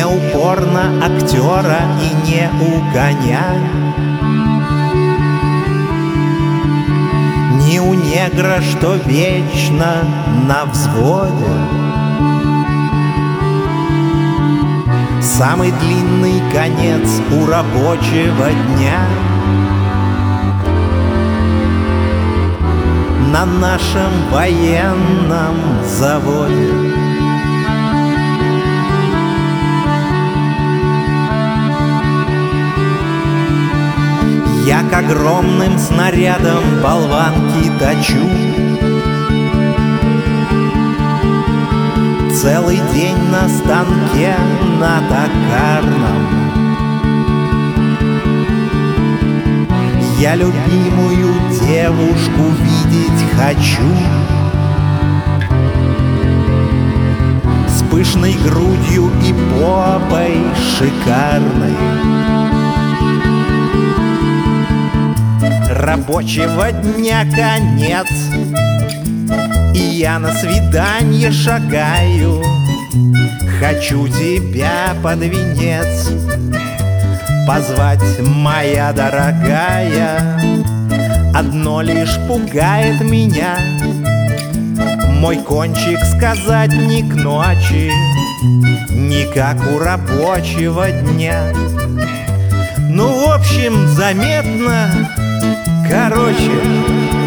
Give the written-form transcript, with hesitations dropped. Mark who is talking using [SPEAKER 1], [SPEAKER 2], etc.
[SPEAKER 1] упорно актера и не угоняй. Не у негра, что вечно на взводе. Самый длинный конец у рабочего дня на нашем военном заводе. Я к огромным снарядам болванки точу. Целый день на станке на токарном. Я любимую девушку видеть хочу, с пышной грудью и попой шикарной. Рабочего дня конец, и я на свиданье шагаю. Хочу тебя под венец позвать, моя дорогая. Одно лишь пугает меня: мой кончик сказать не к ночи, не как у рабочего дня. Ну, в общем, заметно, короче,